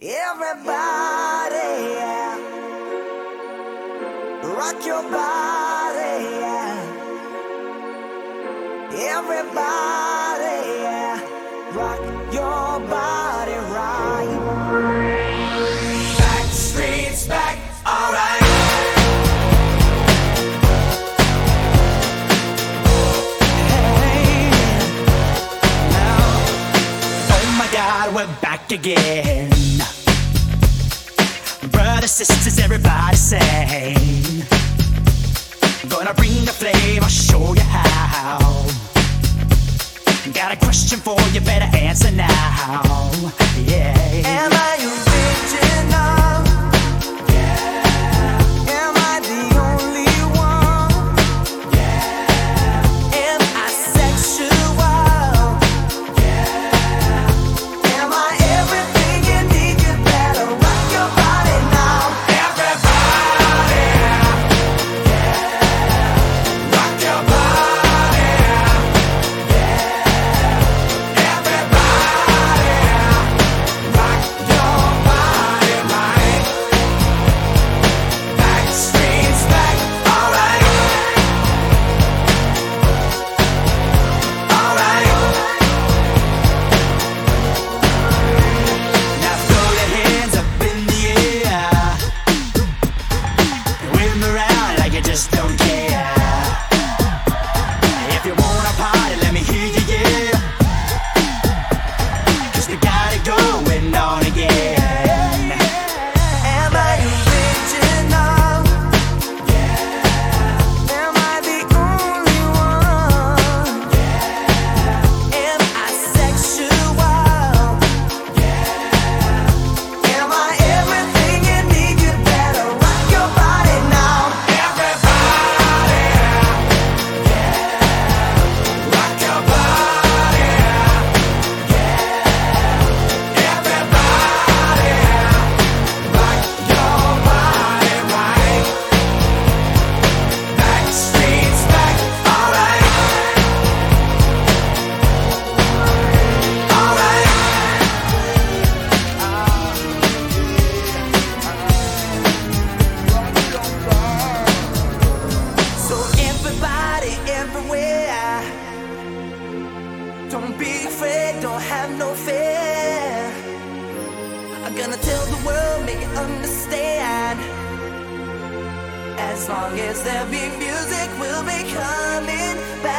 Everybody, yeah. Rock your body, yeah. Everybody, yeah. Rock your body right. Back streets back, alright. Hey, now, oh my God, we're back again. Brothers, sisters, everybody sing. Gonna bring the flame, I'll show you how. Got a question for you, better answer now. Yeah. Am I original? Yeah. Am I the only one? Yeah. Am I sexual? Yeah. Am I everything you need? You better rock your body now. Everybody, yeah. Rock your body, yeah. Everybody, rock your body right. Back streets back, alright. Alright. Now throw your hands up in the air. Wave 'em around like you just don't care. If you wanna party, let me hear you, yeah. 'Cause we got it going on again. Am I original? Yeah. Am I the only one? Yeah. Am I sexual? Yeah. Am I everything you need? You better rock your body now. Everybody, yeah. Rock your body, yeah. Everybody, rock your body right. Back streets back, alright. Alright. So everybody, everywhere, don't be afraid, don't have no fear. I'm gonna tell the world, make it understand. As long as there be music, we'll be coming back.